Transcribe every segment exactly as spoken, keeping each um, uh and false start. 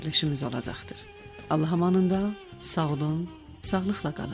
verilişimiz olacaqdır. Allah amanında, sağ olun, sağlıqla qalın.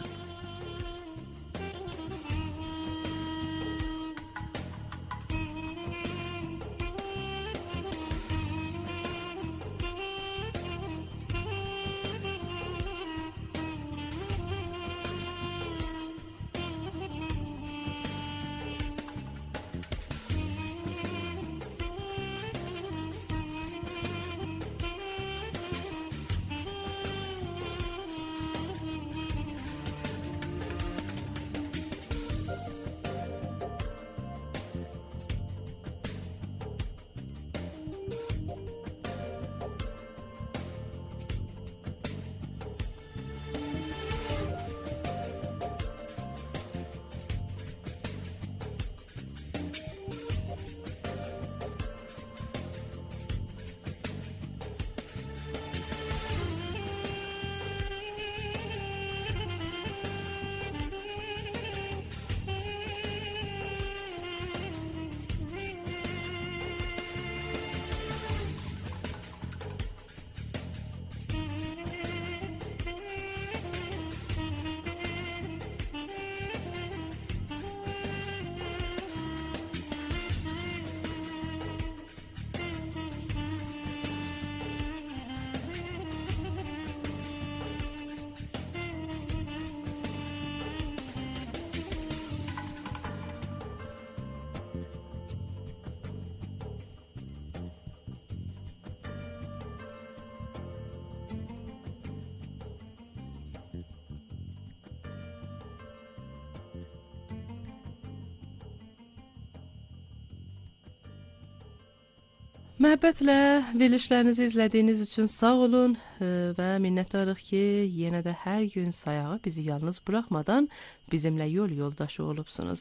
Məhəbbətlə verilişlərinizi izlədiyiniz üçün sağ olun və minnətdarıq ki, yenə də hər gün sayağı bizi yalnız buraxmadan bizimlə yol yoldaşı olubsunuz.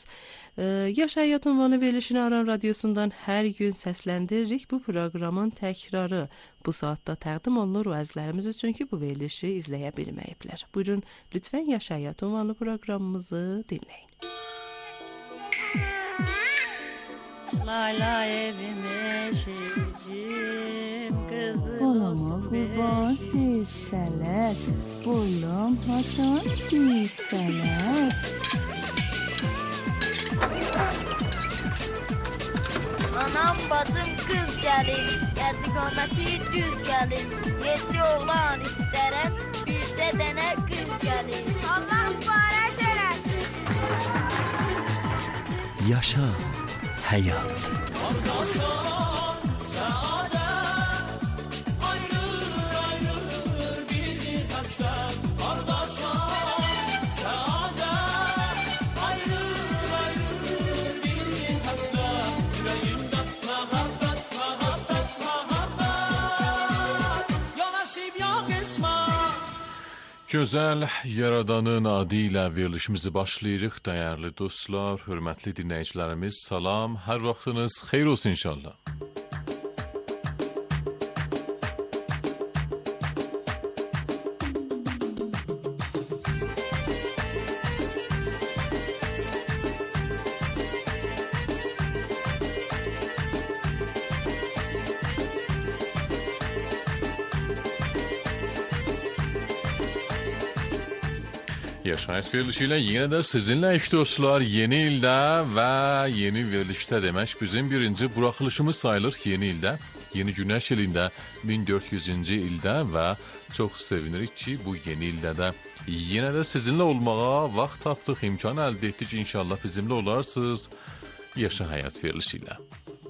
Yaş Həyat ünvanı verilişini Aran Radyosu'ndan hər gün səsləndiririk. Bu proqramın təkrarı bu saatda təqdim olunur o əzlərimiz üçün ki, bu verilişi izləyə bilməyiblər. Buyurun, lütfən Yaş Həyat ünvanlı proqramımızı dinləyin. Lay lay evime şecim kızım Olama kurban hisseler, bulam haçan hisseler. Anam bacım kız gelin, geldi qamati düz gelin. Yedi oğlan isterem, birse dene kız gelin. Allah mübarək eləsin. Yaşa hayat. Gözəl Yaradanın adı ilə verilişimizi başlayırıq. Dəyərli dostlar, hörmətli dinləyicilərimiz, salam. Hər vaxtınız xeyir olsun inşallah. Yaşayış verilişiyle yine de sizinle dostlar yeni ilde ve yeni verilişte demek bizim birinci buraxılışımız sayılır yeni ilde. Yeni güneş ilinde bin dört yüzüncü ilde ve çok sevinirik ki bu yeni ilde de yine de sizinle olmağa vaxt tapdıq, imkan əldə etdik. İnşallah bizimle olarsınız Yaşa Hayat verilişiyle.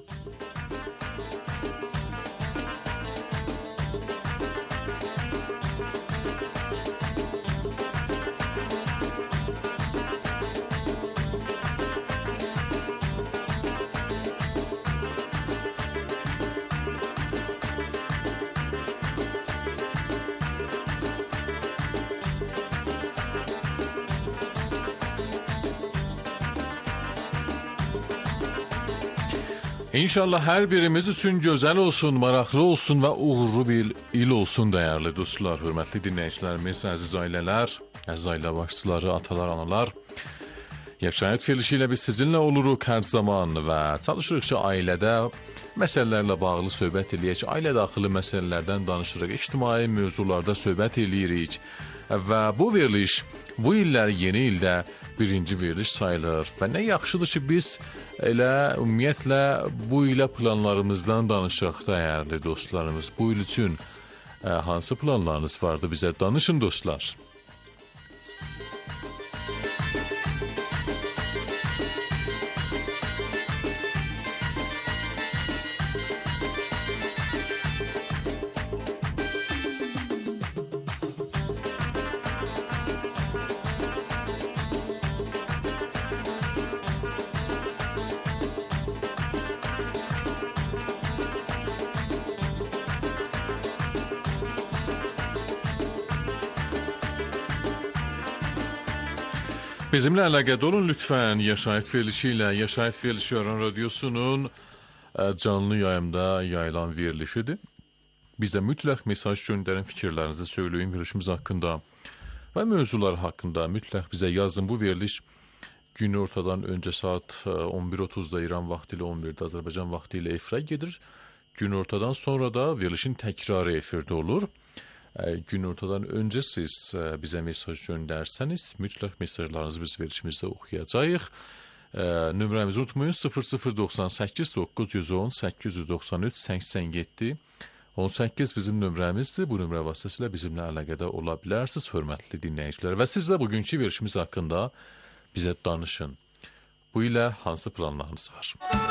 İnşallah hər birimiz üçün gözəl olsun, maraqlı olsun və uğurlu bir il olsun dəyərli dostlar, hörmətli dinləyicilərimiz, əziz ailələr, əziz ailə başçıları, atalar, analar. Yaşayış verilişi ilə biz sizinlə oluruq hər zaman və çalışırıq ki, ailədə məsələlərlə bağlı söhbət eləyək, ailə daxili məsələlərdən danışırıq, ictimai mövzularda söhbət eləyirik və bu veriliş bu illər yeni ildə birinci veriliş sayılır və nə yaxşıdır ki, biz elə ümumiyyətlə bu ilə planlarımızdan danışaq, dəyərli dostlarımız. Bu il üçün ə, hansı planlarınız vardı, bizə danışın dostlar. Bizimlə əlaqədə olun lütfən. Yaşayış verilişi ilə Yaşayış verilişi Aran Radiosunun canlı yayımda yayılan verilişidir. Bizə mütləq mesaj göndərin, fikirlərinizi söyləyin verilişimiz haqqında və mövzular haqqında mütləq bizə yazın. Bu veriliş gün ortadan öncə saat on bir otuzda İran vaxtı ilə on birdə Azərbaycan vaxtı ilə efirə gedir. Gün ortadan sonra da verilişin təkrarı efirdə olur. Gün ortadan öncə siz bizə mesaj göndərsəniz, mütləq mesajlarınızı biz verilişimizdə oxuyacağıq. Nömrəmizi unutmayın, sıfır sıfır doxsan səkkiz doqquz yüz on səkkiz yüz doxsan üç səksən yeddi on səkkiz bizim nömrəmizdir. Bu nömrə vasitəsilə bizimlə əlaqədə ola bilərsiniz, hörmətli dinləyicilər. Və siz də bugünkü verilişimiz haqqında bizə danışın. Bu ilə hansı planlarınız var?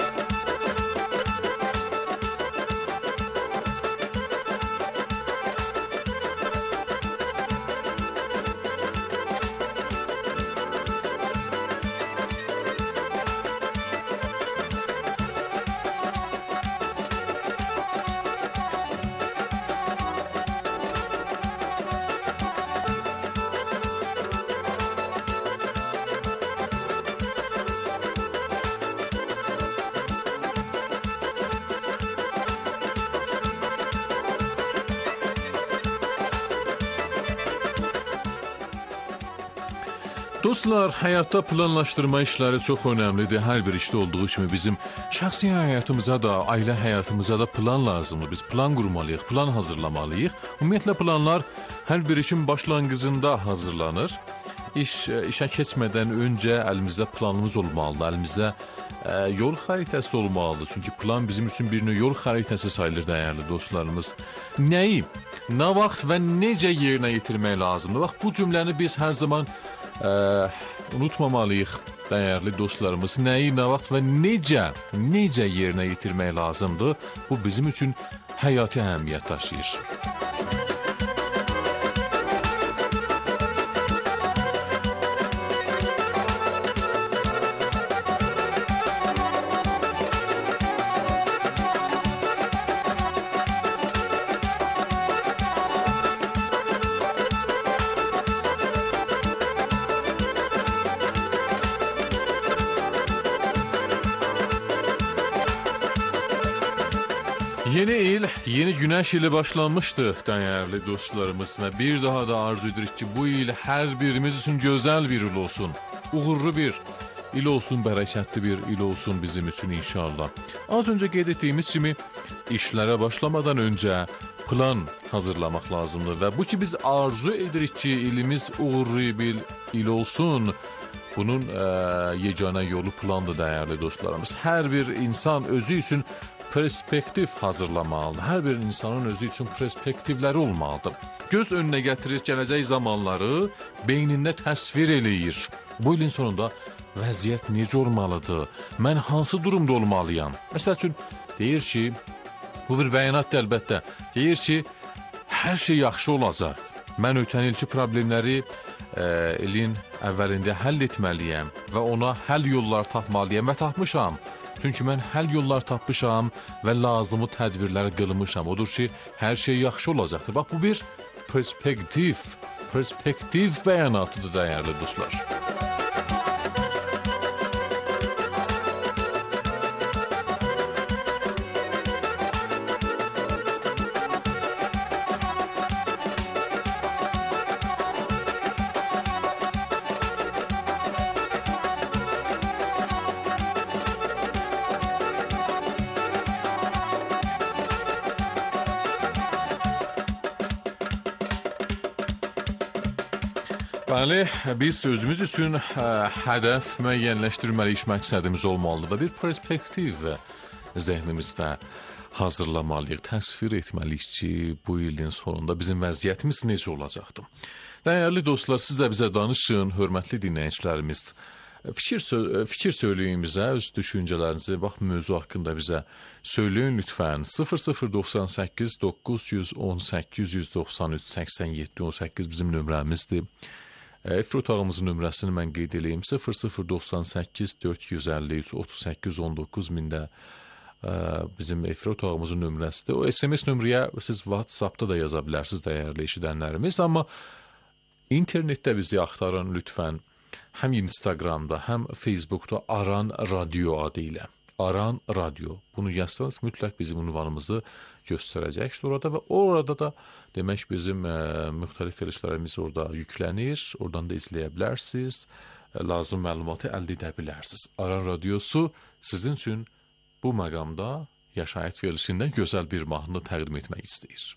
Dostlar, həyatda planlaşdırma işləri çox önəmlidir. Hər bir işdə olduğu kimi bizim şəxsi həyatımıza da, ailə həyatımıza da plan lazımdır. Biz plan qurmalıyıq, plan hazırlamalıyıq. Ümumiyyətlə planlar hər bir işin başlanğıcında hazırlanır. İş işə keçmədən öncə əlimizdə planımız olmalıdır. Əlimizdə ə, yol xəritəsi olmalıdır. Çünki plan bizim üçün bir növ yol xəritəsi sayılır, dəyərli dostlarımız. Nəyi, nə vaxt və necə yerinə yetirmək lazımdır? Bax, bu cümləni biz hər zaman Ə, unutmamalıyıq, dəyərli dostlarımız. Nəyi, nə vaxt və necə, necə yerinə yetirmək lazımdır? Bu bizim üçün həyati əhəmiyyət daşıyır. Yeni il, yeni güneş ili başlanmıştı dəyərli dostlarımız və bir daha da arzu edirik ki, bu il hər birimiz üçün gözəl bir il olsun. Uğurlu bir il olsun, bərəkətli bir il olsun bizim üçün inşallah. Az öncə qeyd etdiyimiz kimi işlərə başlamadan öncə plan hazırlamaq lazımdır və bu ki biz arzu edirik ki, ilimiz uğurlu bir il olsun. Bunun ə, yeganə yolu plandır dəyərli dostlarımız. Hər bir insan özü üçün perspektiv hazırlamalıdır. Hər bir insanın özü üçün perspektivləri olmalıdır. Göz önünə gətirir gələcək zamanları, beynində təsvir eləyir. Bu ilin sonunda vəziyyət necə olmalıdır? Mən hansı durumda olmalıyam? Məsəl üçün, deyir ki, bu bir bəyanatdır əlbəttə. Deyir ki, hər şey yaxşı olacaq. Mən ötən ilki problemləri ə, ilin əvvəlində həll etməliyəm və ona həll yollar tapmalıyam və tapmışam. Çünki mən həll yollar tapmışam və lazımı tədbirlər qılmışam. Odur ki, hər şey yaxşı olacaqdır. Bax, bu bir perspektiv, perspektiv bəyanatıdır dəyərli dostlar. Bəli, biz özümüz üçün ə, hədəf müəyyənləşdirməli iş məqsədimiz olmalıdır və bir perspektiv zehnimizdə hazırlamalıyıq, təsvir etməliyik ki, bu ilin sonunda bizim vəziyyətimiz necə olacaqdır. Dəyərli dostlar, siz də bizə danışın, hörmətli dinləyicilərimiz. Fikir, fikir söyləyin bizə, öz düşüncələrinizi, bax, mövzu haqqında bizə söyləyin lütfən. sıfır sıfır doxsan səkkiz doqquz yüz on səkkiz yüz doxsan üç səksən yeddi on səkkiz bizim nömrəmizdir. Efir otağımızın nömrəsini mən qeyd edeyim. sıfır sıfır doxsan səkkiz dörd yüz əlli üç otuz səkkiz on doqquz mində bizim efir otağımızın nömrəsidir. O S M S nömrəyə siz WhatsApp'da da yaza bilərsiniz dəyərli eşidənlərimiz. Amma internetdə bizi axtarın lütfən. Həm Instagramda, həm Facebookda Aran Radio adı ilə. Aran Radio. Bunu yazsanız mütləq bizim ünvanımızı göstərəcəkdir orada və orada da demək bizim ə, müxtəlif verilişlərimiz orada yüklənir. Oradan da izləyə bilərsiniz. Ə, lazım məlumatı əldə edə bilərsiniz. Aran Radiosu sizin üçün bu məqamda yaşayət verilişində gözəl bir mahnı təqdim etmək istəyir.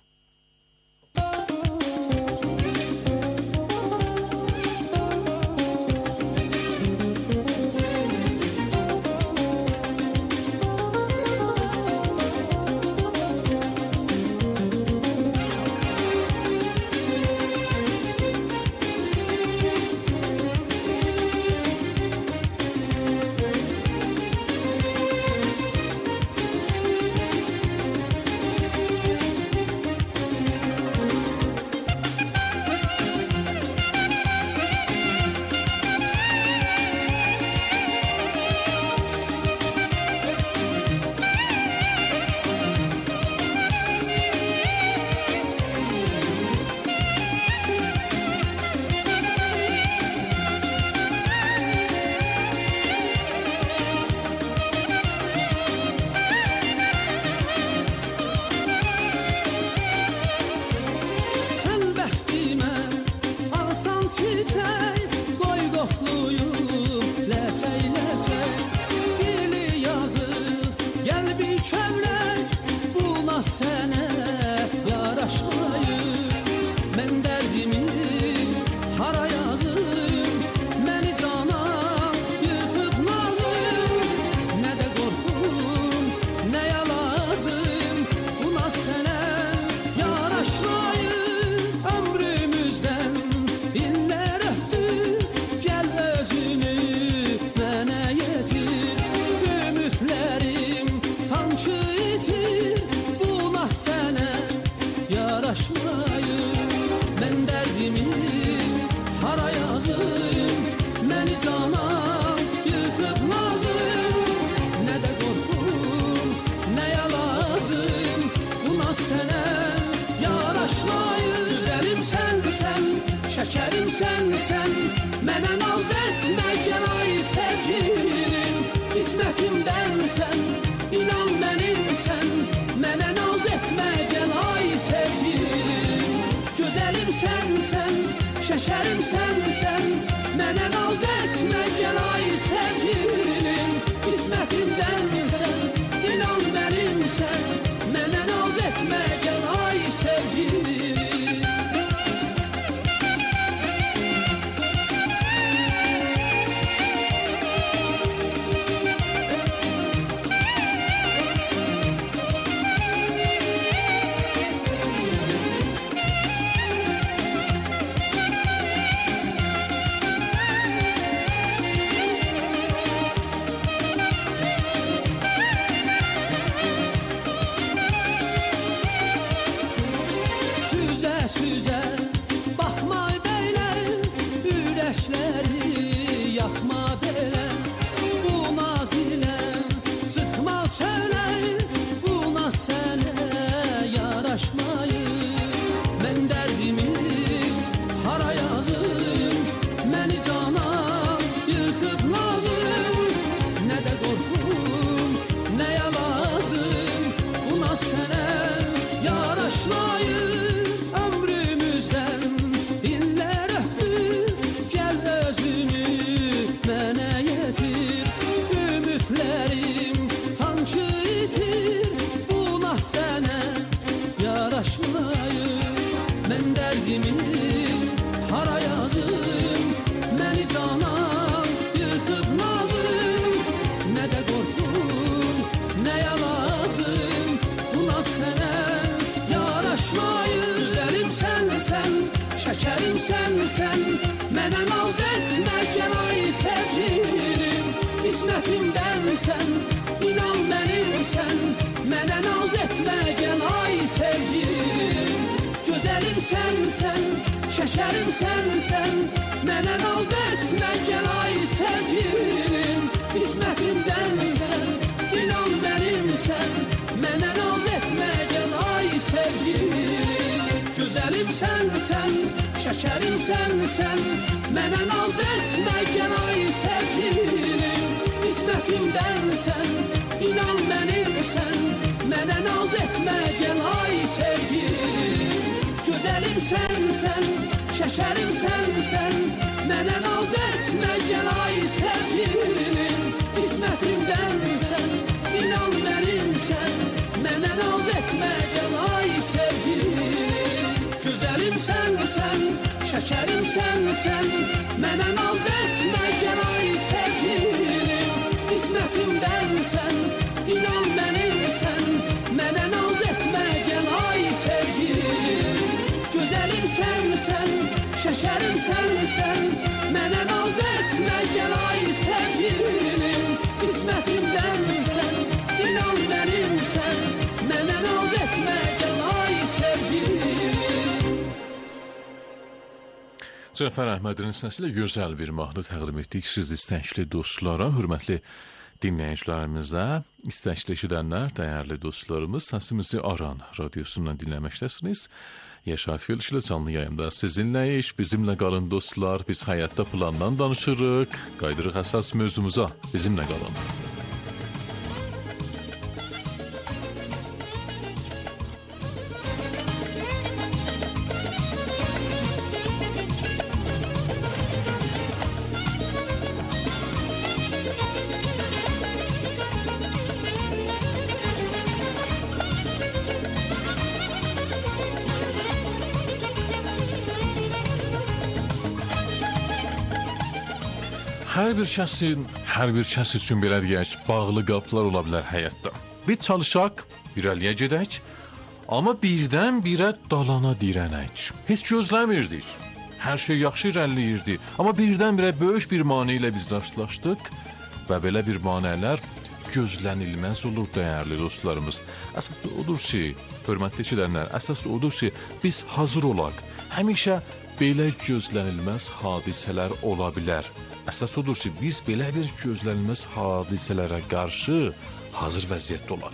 Şəkərim sənsən, mənə naz etmə, gəl ay sevgilim. İsmətimdənsən, inan mənimsən, mənə naz etmə, gəl ay sevgilim. hara yazım, məni cana yıxıb nazım, nə də qorxum, nəyə lazım, bu naz sənə yaraşmayır. Güzəlim sənsən, şəkərim sənsən, mənə naz etmə gəl ay sevgilim, İsmətimdənsən, inan mənimsən, mənə naz etmə gəl ay sevgilim. Gözəlim sənsən, şəkərim sənsən, mənə naz etmə gəl ay sevgilim, İsmətimdənsən, inan mənimsən, mənə naz etmə gəl ay sevgilim. Gözəlim sənsən, şəkərim sənsən, mənə naz etmə gəl ay sevgilim, İsmətimdənsən, inan mənimsən, mənə naz etmə gəl ay sevgilim. Gözəlim sənsən, şəkərim sənsən, mənə naz etmə gəl ay sevgilim, İsmətimdənsən, inan mənimsən, mənə naz etmə gəl ay sevgilim. Gözəlim sənsən, şəkərim sənsən, mənə naz etmə gəl ay sevgilim, İsmətimdənsən, inan mənimsən, mənə naz etmə gəl ay sevgilim. Gözəlim sənsən, şəkərim sənsən, mənə naz etmə gəl ay sevgilim, İsmətimdənsən, inan mənimsən, mənə naz etmə gəl ay sevgilim. Cəfər Əhmədin səslə gözəl bir mahnı təqdim etdik siz istəkli dostlara, hörmətli dinləyicilərimizə, istəkli eşidənlər, dəyərli dostlarımız, səsimizi Aran radiosundan dinləməkdəsiniz. Yaşayət verilişi ilə canlı yayımda sizinləyik, bizimlə qalın dostlar, biz həyatda plandan danışırıq, qaydırıq əsas mövzumuza, bizimlə qalın. Hər bir kəsin, hər bir kəs üçün belə deyək, bağlı qapılar ola bilər həyatda. Bir çalışaq, irəliyə gedək, amma birdən birə dalana dirənək. Heç gözləmirdik. Hər şey yaxşı irəliləyirdi, amma birdən birə böyük bir mane ilə biz rastlaşdıq və belə bir manələr gözlənilməz olur dəyərli dostlarımız. Əsas odur ki, hörmətli eşidənlər, əsas odur ki, biz hazır olaq. Həmişə belə gözlənilməz hadisələr ola bilər. Əsas odur ki, biz belə bir gözlənilməz hadisələrə qarşı hazır vəziyyətdə olaq.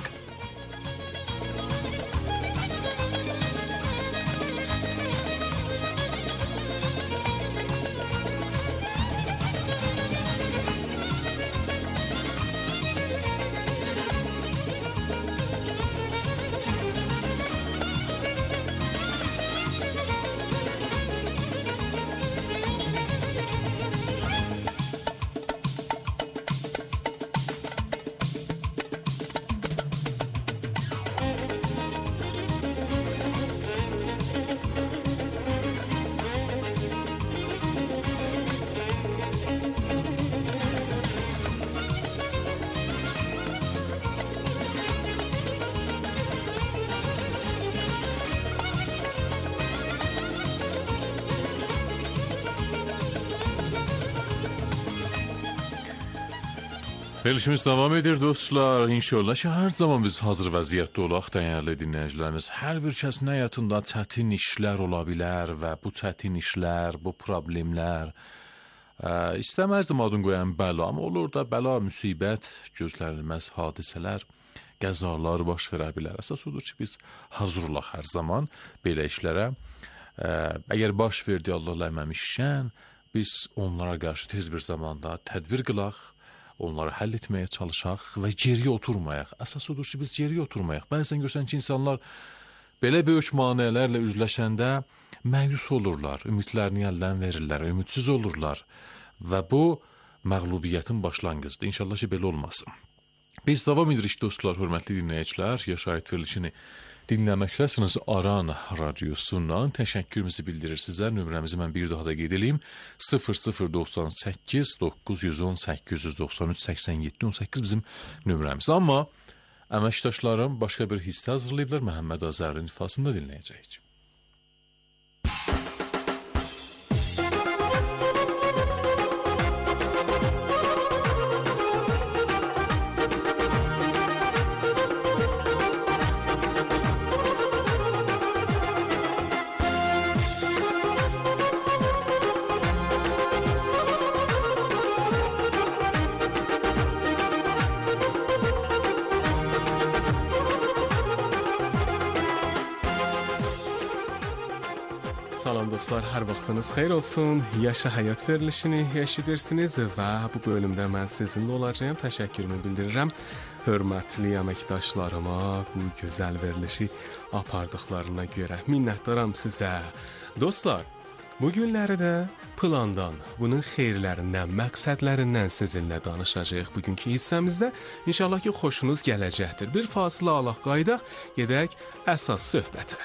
Verilişimiz devam edir dostlar. İnşallah ki, hər zaman biz hazır vəziyyətdə olaq, dəyərli dinləyicilərimiz. Hər bir kəsin həyatında çətin işlər ola bilər və bu çətin işlər, bu problemlər, ə, istəməzdim adını qoyan bəla, amma olur da bəla, müsibət, gözlənilməz hadisələr, qəzalar baş verə bilər. Əsas odur ki, biz hazır olaq hər zaman belə işlərə. Ə, əgər baş verdi Allah eləməmişkən, biz onlara qarşı tez bir zamanda tədbir qılaq, onları həll etməyə çalışaq və geriyə oturmayaq. Əsas odur ki, biz geriyə oturmayaq. Bəzən görsən ki, insanlar belə böyük maneələrlə üzləşəndə məyus olurlar, ümidlərini əldən verirlər, ümidsiz olurlar və bu məğlubiyyətin başlanğıcıdır. İnşallah ki, belə olmasın. Biz davam edirik dostlar, hörmətli dinləyicilər, Yaşayət verilişini dinləməkdəsiniz Aran radiosundan. Təşəkkürümüzü bildirir sizə. Nömrəmizi mən bir daha da qeyd edeyim. sıfır sıfır doxsan səkkiz doqquz yüz on səkkiz yüz doxsan üç səksən yeddi on səkkiz bizim nömrəmiz. Amma əməkdaşlarım başqa bir hissə hazırlayıblar. Məhəmməd Azərin ifasında dinləyəcəyik. Salam dostlar, hər vaxtınız xeyir olsun. Yaşa həyat verilişini eşidirsiniz və bu bölümdə mən sizinlə olacağım. Təşəkkürümü bildirirəm hörmətli əməkdaşlarıma bu gözəl verilişi apardıqlarına görə. Minnətdaram sizə. Dostlar, bu günləri də plandan, bunun xeyirlərindən, məqsədlərindən sizinlə danışacağıq bugünkü hissəmizdə. İnşallah ki, xoşunuz gələcəkdir. Bir fasilə alaq qaydaq, gedək əsas söhbətə.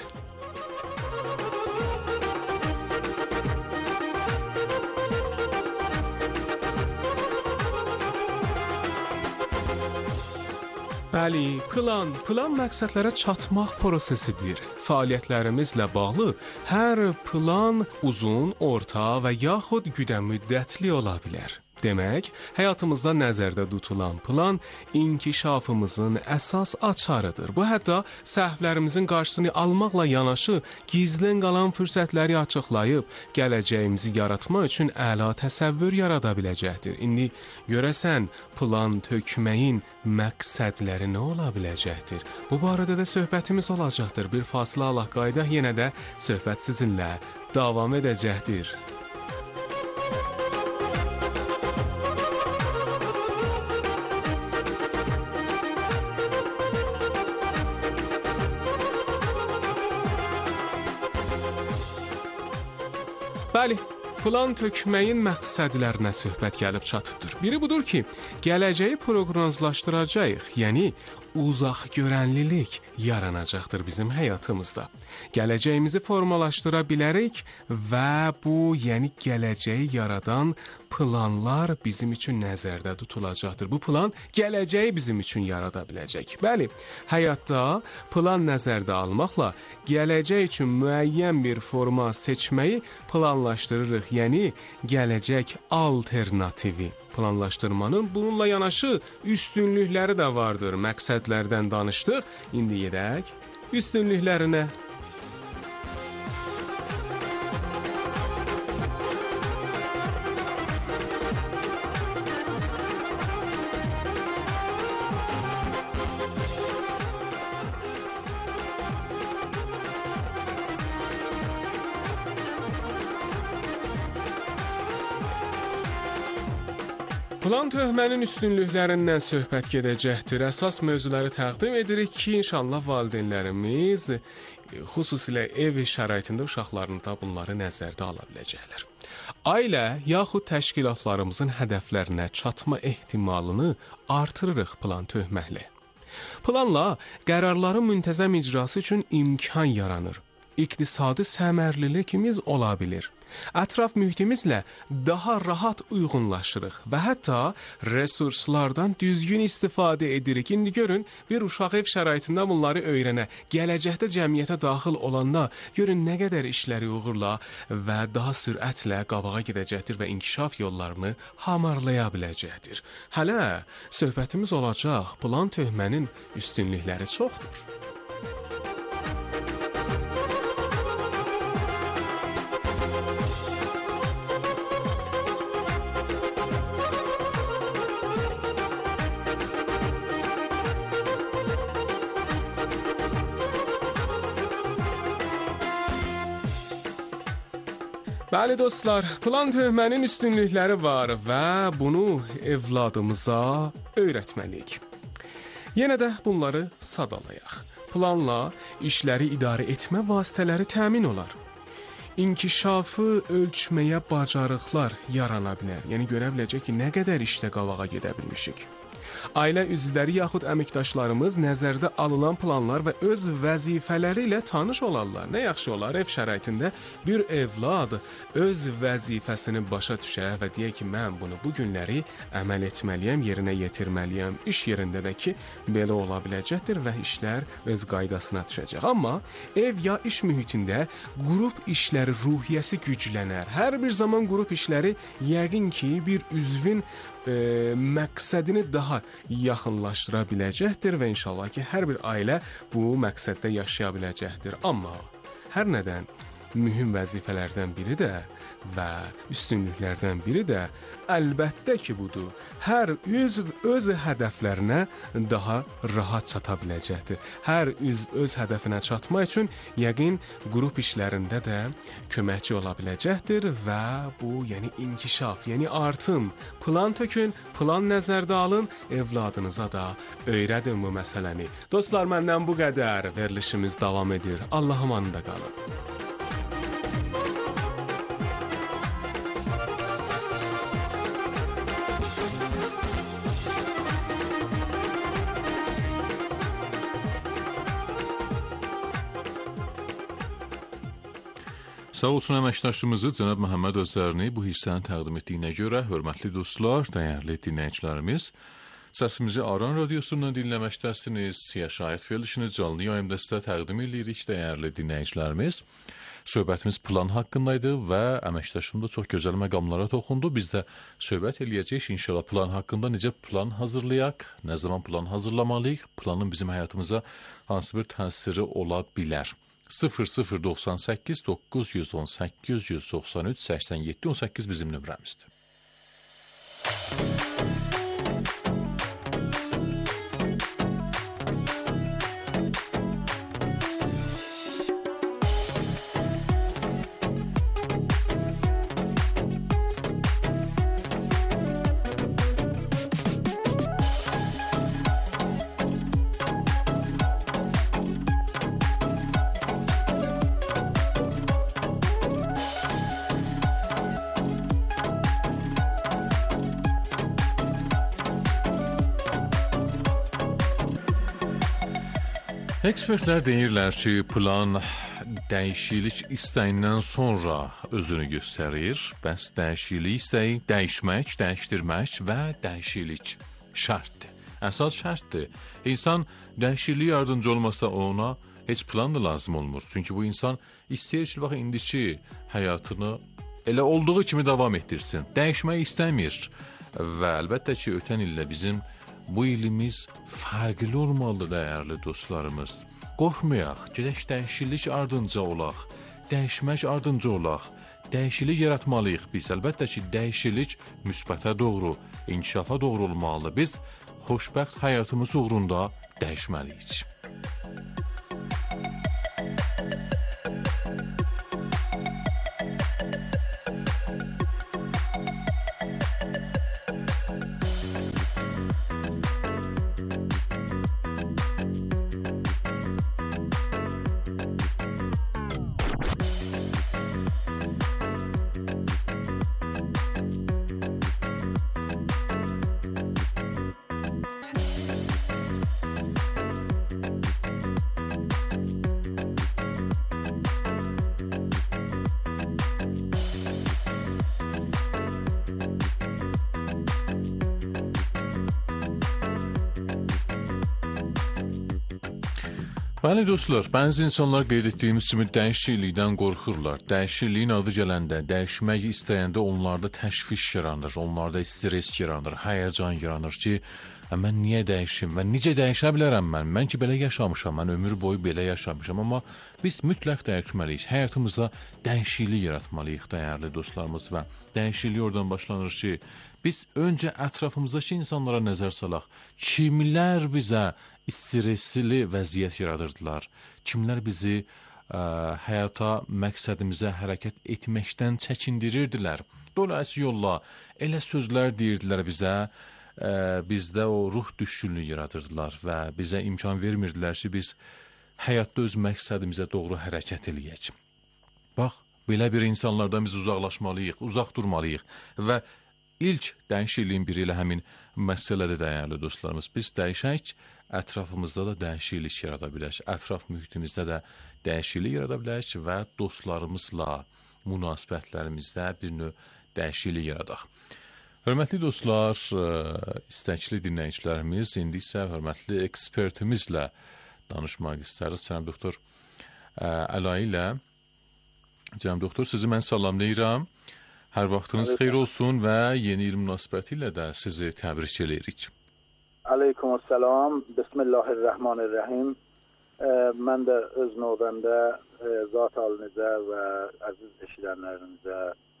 Bəli, plan, plan məqsədlərə çatmaq prosesidir. Fəaliyyətlərimizlə bağlı hər plan uzun, orta və yaxud güdəmüddətli ola bilər. Demək, həyatımızda nəzərdə tutulan plan inkişafımızın əsas açarıdır. Bu hətta səhvlərimizin qarşısını almaqla yanaşı, gizlin qalan fürsətləri açıqlayıb, gələcəyimizi yaratmaq üçün əla təsəvvür yarada biləcəkdir. İndi görəsən, plan tökməyin məqsədləri nə ola biləcəkdir? Bu barədə də söhbətimiz olacaqdır. Bir fasilə alaq qaydaq, yenə də söhbət sizinlə davam edəcəkdir. Bəli, plan tökməyin məqsədlərinə söhbət gəlib çatıbdır. Biri budur ki, gələcəyi proqnozlaşdıracağıq, yəni uzaq görənlilik yaranacaqdır bizim həyatımızda. Gələcəyimizi formalaşdıra bilərik və bu, yəni gələcəyi yaradan planlar bizim üçün nəzərdə tutulacaqdır. Bu plan gələcəyi bizim üçün yarada biləcək. Bəli, həyatda plan nəzərdə almaqla gələcək üçün müəyyən bir forma seçməyi planlaşdırırıq, yəni gələcək alternativi. Planlaşdırmanın bununla yanaşı üstünlükləri də vardır. Məqsədlərdən danışdıq, indi gedək üstünlüklərinə. Plan töhmənin üstünlüklərindən söhbət gedəcəkdir. Əsas mövzuları təqdim edirik ki, inşallah valideynlərimiz xüsusilə ev şəraitində uşaqlarında bunları nəzərdə ala biləcəklər. Ailə yaxud təşkilatlarımızın hədəflərinə çatma ehtimalını artırırıq plan töhməklə. Planla qərarların müntəzəm icrası üçün imkan yaranır. İqtisadi səmərlilikimiz ola bilir. Ətraf mühitimizlə daha rahat uyğunlaşırıq və hətta resurslardan düzgün istifadə edirik. İndi görün, bir uşaq ev şəraitində bunları öyrənə, gələcəkdə cəmiyyətə daxil olanda görün nə qədər işləri uğurla və daha sürətlə qabağa gedəcəkdir və inkişaf yollarını hamarlaya biləcəkdir. Hələ söhbətimiz olacaq, plan töhmənin üstünlükləri çoxdur. Bəli dostlar, plan töhmənin üstünlükləri var və bunu evladımıza öyrətməliyik. Yenə də bunları sadalayaq. Planla işləri idarə etmə vasitələri təmin olar. İnkişafı ölçməyə bacarıqlar yarana bilər. Yəni görə biləcək ki, nə qədər işdə qabağa gedə bilmişik. Ailə üzvləri yaxud əməkdaşlarımız nəzərdə alınan planlar və öz vəzifələri ilə tanış olarlar. Nə yaxşı olar ev şəraitində bir evlad öz vəzifəsini başa düşə və deyə ki, mən bunu bu günləri əməl etməliyəm, yerinə yetirməliyəm. İş yerində də ki, belə ola biləcəkdir və işlər öz qaydasına düşəcək. Amma ev ya iş mühitində qrup işləri ruhiyyəsi güclənər. Hər bir zaman qrup işləri yəqin ki, bir üzvün e, məqsədini daha yaxınlaşdıra biləcəkdir və inşallah ki, hər bir ailə bu məqsəddə yaşaya biləcəkdir. Amma hər nədən mühüm vəzifələrdən biri də və üstünlüklərdən biri də əlbəttə ki, budur. Hər üzv öz hədəflərinə daha rahat çata biləcəkdir. Hər üzv öz hədəfinə çatmaq üçün yəqin qrup işlərində də köməkçi ola biləcəkdir və bu, yəni inkişaf, yəni artım. Plan tökün, plan nəzərdə alın, evladınıza da öyrədin bu məsələni. Dostlar, məndən bu qədər. Verilişimiz davam edir. Allah amanında qalın. Sağ olsun əməkdaşımızı Cənab Məhəmməd Özərini bu hissəni təqdim etdiyinə görə, hörmətli dostlar, dəyərli dinləyicilərimiz, səsimizi Aran Radiosundan dinləməkdəsiniz. Yaşayət verilişini canlı yayımda sizə təqdim edirik, dəyərli dinləyicilərimiz. Söhbətimiz plan haqqındaydı və əməkdaşım da çox gözəl məqamlara toxundu. Biz də söhbət eləyəcəyik inşallah plan haqqında, necə plan hazırlayaq, nə zaman plan hazırlamalıyıq, planın bizim həyatımıza hansı bir təsiri ola bilər. sıfır sıfır doxsan səkkiz doqquz yüz on səkkiz yüz doxsan üç səksən yeddi on səkkiz bizim nömrəmizdir. Ekspertlər deyirlər ki, plan dəyişiklik istəyindən sonra özünü göstərir. Bəs dəyişiklik istəyi dəyişmək, dəyişdirmək və dəyişiklik şərtdir. Əsas şərtdir. İnsan dəyişikliyə yardımcı olmasa ona heç plan da lazım olmur. Çünki bu insan istəyir ki, bax, indiki həyatını elə olduğu kimi davam etdirsin. Dəyişmək istəmir. Və əlbəttə ki, ötən illə bizim bu ilimiz fərqli olmalı dəyərli dostlarımız. Qorxmayaq, gedək dəyişiklik ardınca olaq, dəyişmək ardınca olaq, dəyişiklik yaratmalıyıq biz. Əlbəttə ki, dəyişiklik müsbətə doğru, inkişafa doğru olmalı. Biz xoşbəxt həyatımız uğrunda dəyişməliyik. Bəli dostlar, bəzi insanlar qeyd etdiyimiz kimi dəyişiklikdən qorxurlar. Dəyişikliyin adı gələndə, dəyişmək istəyəndə onlarda təşviş yaranır, onlarda stres yaranır, həyəcan yaranır ki, mən niyə dəyişim, mən necə dəyişə bilərəm mən, mən ki belə yaşamışam, mən ömür boyu belə yaşamışam, amma biz mütləq dəyişməliyik, həyatımızda dəyişiklik yaratmalıyıq dəyərli dostlarımız və dəyişiklik oradan başlanır ki, biz öncə ətrafımızdakı insanlara nəzər salaq, kimlər bizə stresli vəziyyət yaradırdılar, kimlər bizi ə, həyata, məqsədimizə hərəkət etməkdən çəkindirirdilər. Dolayısıyla yolla elə sözlər deyirdilər bizə, ə, bizdə o ruh düşkünlüyü yaradırdılar və bizə imkan vermirdilər ki, biz həyatda öz məqsədimizə doğru hərəkət eləyək. Bax, belə bir insanlardan biz uzaqlaşmalıyıq, uzaq durmalıyıq və ilk dəyişikliyin biri ilə həmin məsələdə dəyərli dostlarımız. Biz dəyişək, ətrafımızda da dəyişiklik yarada bilək. Ətraf mühitimizdə də dəyişiklik yarada bilək və dostlarımızla münasibətlərimizdə bir növ dəyişiklik yaradaq. Hörmətli dostlar, istəkli dinləyicilərimiz, indi isə hörmətli ekspertimizlə danışmaq istəriz. Cənab doktor Əlayi ilə. Cənab doktor, sizi mən salamlayıram. Hər vaxtınız xeyir olsun və yeni il münasibəti ilə də sizi təbrik edirik. Aleykümselam. Bismillahirrahmanirrahim. Mən də öz növbəmdə zat halinizə və əziz eşidənlərinizə,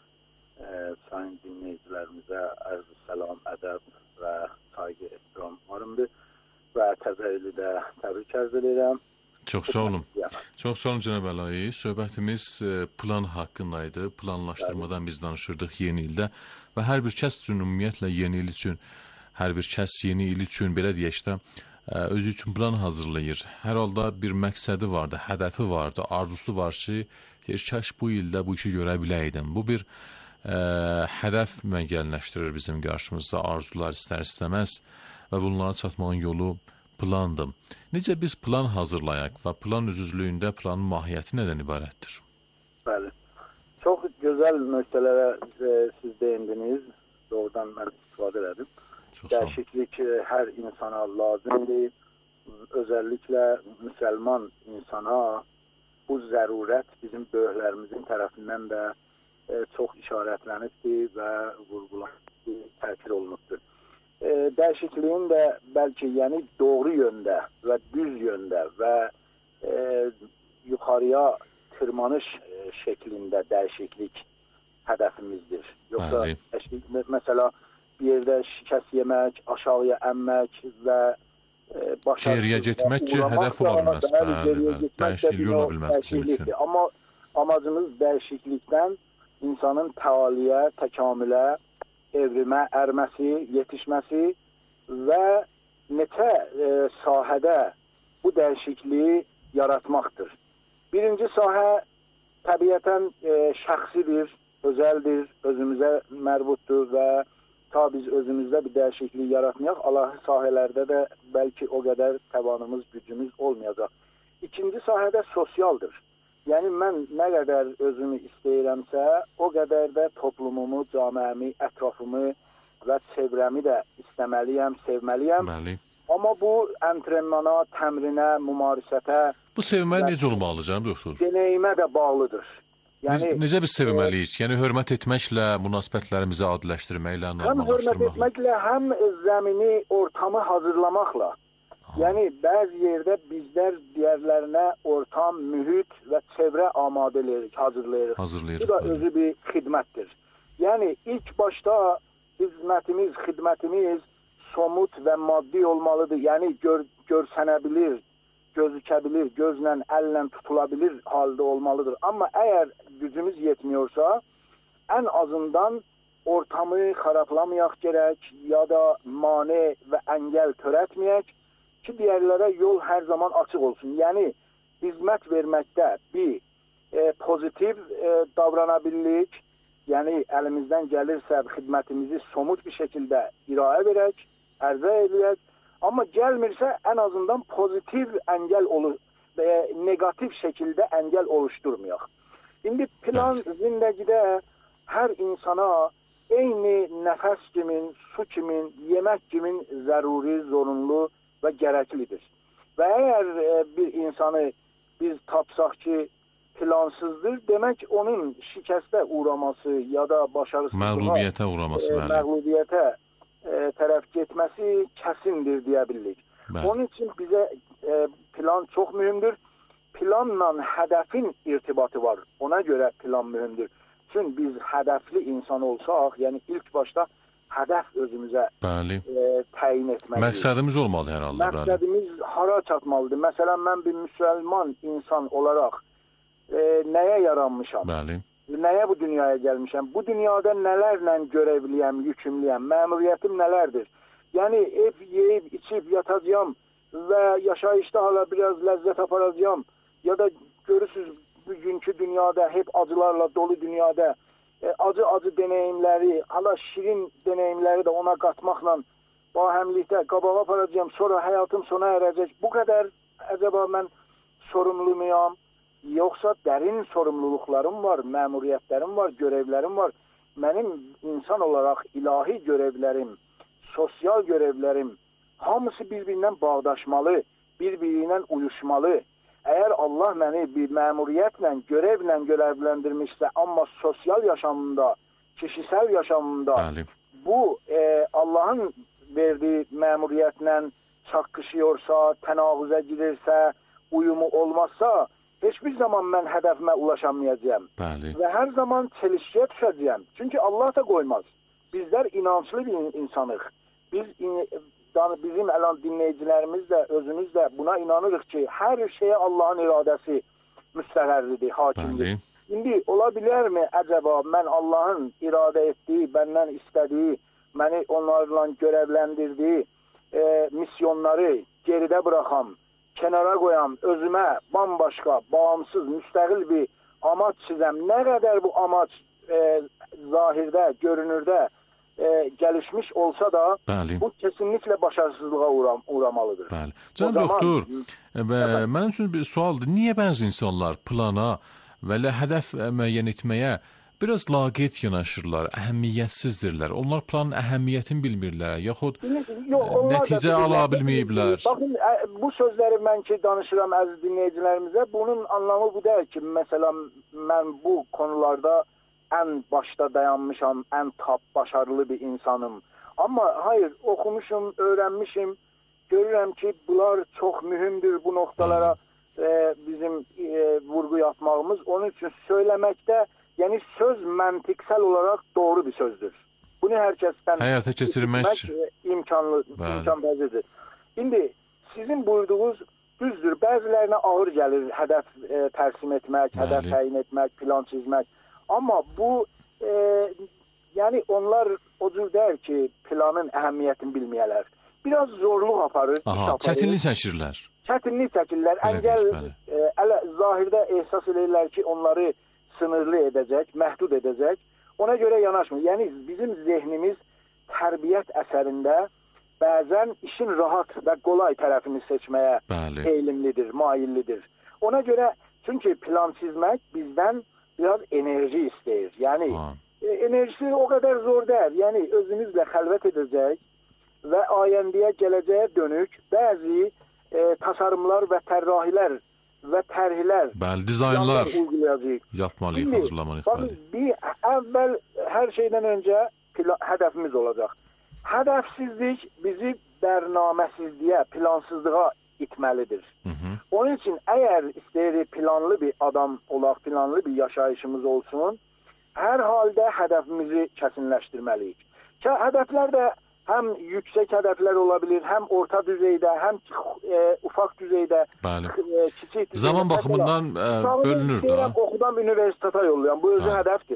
sayın dinləyicilərimizə ərz-i salam, ədəb və sayğı ehtiramlarımdır və təzə ili də təbrik ərz edirəm. Çox sağ olun. Çox sağ olun cənab Əlayi. Söhbətimiz plan haqqındaydı. Planlaşdırmadan biz danışırdıq yeni ildə və hər bir kəs üçün ümumiyyətlə yeni il üçün, hər bir kəs yeni il üçün belə deyək də özü üçün plan hazırlayır. Hər halda bir məqsədi vardı, hədəfi vardı, arzusu var ki, kaş bu ildə bu işi görə biləydim. Bu bir ə, hədəf müəyyənləşdirir bizim qarşımızda, arzular istər-istəməz və bunlara çatmağın yolu plandır. Necə biz plan hazırlayaq və plan üzüzlüyündə planın mahiyyəti nədən ibarətdir? Bəli. Çox gözəl nöqtələrə e, siz deyindiniz. Doğrudan mən istifadə edim. Dəyişiklik hər insana lazımdır. Özəlliklə müsəlman insana bu zərurət bizim böyüklərimizin tərəfindən də e, çox işarətlənibdir və vurgulanıbdır, təkid olunubdur. E, dəyişikliyin də bəlkə yəni doğru yöndə və düz yöndə və e, yuxarıya tırmanış e, şəklində dəyişiklik hədəfimizdir. Yoxsa məsələ bir yerdə şikəst yemək, aşağıya ənmək və e, geriyə getmək ki, hədəf ola bilməz. Dəyişiklik ola bilməz bizim üçün. Amma amacımız dəyişiklikdən insanın təaliyə, təkamülə, evrimə, ərməsi, yetişməsi və neçə e, sahədə bu dəyişikliyi yaratmaqdır. Birinci sahə təbiətən e, şəxsidir, özəldir, özümüzə mərbutdur və ta biz özümüzdə bir dəyişiklik yaratmayaq, Allahı sahələrdə də bəlkə o qədər təvanımız, gücümüz olmayacaq. İkinci sahədə sosialdır. Yəni mən nə qədər özümü istəyirəmsə, o qədər də toplumumu, camiəmi, ətrafımı və çevrəmi də istəməliyəm, sevməliyəm. Bəli. Amma bu antrenmana, təmrinə, mümarisətə, bu sevməli necə olmalı canım doktor? Deneyimə də bağlıdır. Yəni necə biz sevməliyik? Yəni hörmət etməklə, münasibətlərimizi adiləşdirməklə, normallaşdırmaqla. Həm hörmət etməklə, həm zəmini, ortamı hazırlamaqla. Yəni, bəzi yerdə bizlər digərlərinə ortam, mühit və çevrə amadələyirik, hazırlayırıq. Hazırlayırıq. Bu da özü bir xidmətdir. Yəni, ilk başda hizmətimiz, xidmətimiz somut və maddi olmalıdır. Yəni, gör, görsənə bilir, gözükə bilir, gözlə, əllə tutula bilir halda olmalıdır. Amma əgər gücümüz yetmiyorsa, ən azından ortamı xarablamayaq gərək, ya da mane və əngəl törətməyək ki, digərlərə yol hər zaman açıq olsun. Yəni, hizmət verməkdə bir e, pozitiv e, davranabilirik, yəni əlimizdən gəlirsə xidmətimizi somut bir şəkildə irayə verək, ərzə edək, amma gəlmirsə ən azından pozitiv əngəl olur, e, negativ şəkildə əngəl oluşturmayaq. İndi plan zindəgidə hər insana eyni nəfəs kimin, su kimin, yemək kimin zəruri, zorunlu və gərəklidir. Və əgər e, bir insanı biz tapsaq ki, plansızdır, demək onun şikəstə uğraması ya da başarısızlığa, məğlubiyyətə uğraması, e, məğlubiyyətə e, tərəf getməsi kəsindir deyə bilirik. Bəli. Onun üçün bizə e, plan çox mühümdür. Planla hədəfin irtibatı var. Ona görə plan mühümdür. Çünki biz hədəfli insan olsaq, yəni ilk başda hədəf özümüzə e, təyin etməliyik. Məqsədimiz olmalı hər halda. Məqsədimiz bəli. Hara çatmalıdır? Məsələn, mən bir müsəlman insan olaraq e, nəyə yaranmışam? Bəli. Nəyə bu dünyaya gəlmişəm? Bu dünyada nələrlə görevliyəm, yükümlüyəm? Məmuriyyətim nələrdir? Yəni, ev yeyib, içib yatacağım və yaşayışda hala biraz ləzzət aparacağım. Ya da görürsünüz, bugünkü dünyada, hep acılarla dolu dünyada e, acı-acı deneyimləri, hala şirin deneyimləri də ona qatmaqla bahəmlikdə qabağa aparacağım, sonra həyatım sona erəcək. Bu qədər əcəba mən sorumlu muyam? Yoxsa dərin sorumluluqlarım var, məmuriyyətlərim var, görevlərim var. Mənim insan olaraq ilahi görevlərim, sosial görevlərim hamısı bir-birindən bağdaşmalı, bir-birindən uyuşmalı. Əgər Allah məni bir məmuriyyətlə, görevlə görevləndirmişsə, amma sosial yaşamımda, kişisel yaşamımda Bəli. bu e, Allah'ın verdiği məmuriyyətlə çaqqışıyorsa, tənağüzə girirsə, uyumu olmazsa, hiçbir zaman mən hədəfimə ulaşamayacağım. Bəli. Və hər zaman çelişkiyə düşəcəyəm. Çünki Allah da qoymaz. Bizlər inanclı bir insanıq. Biz bizim əlan dinləyicilərimiz də, özümüz də buna inanırıq ki, hər şeyə Allahın iradəsi müstəhərlidir, hakimdir. Bəli. İndi ola bilərmi əcəba mən Allahın iradə etdiyi, bəndən istədiyi, məni onlarla görevləndirdiyi e, misyonları geridə bıraxam, kənara qoyam, özümə bambaşqa, bağımsız, müstəqil bir amaç çizəm. Nə qədər bu amaç e, zahirdə, görünürdə e, gəlişmiş olsa da, Bəli. bu kesinliklə başarısızlığa uğram uğramalıdır. Bəli. Can zaman- doktor, və mənim üçün bir sualdır. Niyə bəzi insanlar plana və ya hədəf müəyyən etməyə biraz laqeyd yanaşırlar, əhəmiyyətsizdirlər. Onlar planın əhəmiyyətini bilmirlər, yaxud Yox, onlar da nəticə bilirlər. ala bilməyiblər. Baxın, ə, bu sözləri mən ki danışıram əziz dinləyicilərimizə. Bunun anlamı bu deyil ki, məsələn, mən bu konularda ən başda dayanmışam, ən top, başarılı bir insanım. Amma hayır, oxumuşum, öyrənmişim, görürəm ki, bunlar çox mühümdür bu noktalara e, bizim e, vurgu yapmağımız. Onun üçün söyləməkdə, yəni söz məntiqsel olarak doğru bir sözdür. Bunu herkesten Həyata keçirmək imkanlı, Bəli. imkanvəzidir. İndi sizin buyurduğunuz düzdür. Bəzilərinə ağır gəlir hədəf e, tərsim etmək, Bəli. hədəf təyin etmək, plan çizmək. Amma bu e, yəni onlar o cür deyil ki, planın əhəmiyyətini bilməyələr. Biraz zorluq aparır, iş Aha, aparır. çətinlik çəkirlər. Çətinlik çəkirlər. Belə Əngəl deyir, bəli. e, ələ, zahirdə ehsas edirlər ki, onları sınırlı edəcək, məhdud edəcək. Ona görə yanaşmır. Yəni bizim zehnimiz tərbiyyət əsərində bəzən işin rahat və qolay tərəfini seçməyə Bəli. eğilimlidir, maillidir. Ona görə çünki plan çizmək bizdən biraz enerji istəyir. Yəni Ha. e, enerjisi o qədər zor deyil. Yəni özünüzlə xəlvət edəcək və ayəndiyə gələcəyə dönük bəzi e, tasarımlar və tərrahilər və tərhilər Bəli, dizaynlar uygulayacağıq. yapmalıyıq, Şimdi, hazırlamalıyıq. bakın Bəli. bir əvvəl hər şeydən öncə plan, hədəfimiz olacaq. Hədəfsizlik bizi bərnaməsizliyə, plansızlığa itməlidir. Hı -hı. Onun için əgər istəyirik planlı bir adam olaq, planlı bir yaşayışımız olsun, hər halda hədəfimizi kəsinləşdirməliyik. Hədəflər də həm yüksək hədəflər ola bilir, həm orta düzeydə, həm e, ufaq düzeydə, Bəli. e, kiçik düzeydə. Zaman baxımından e, bölünür da. Oxudan universiteta yolluyorum. Bu özü Bəli. hədəfdir.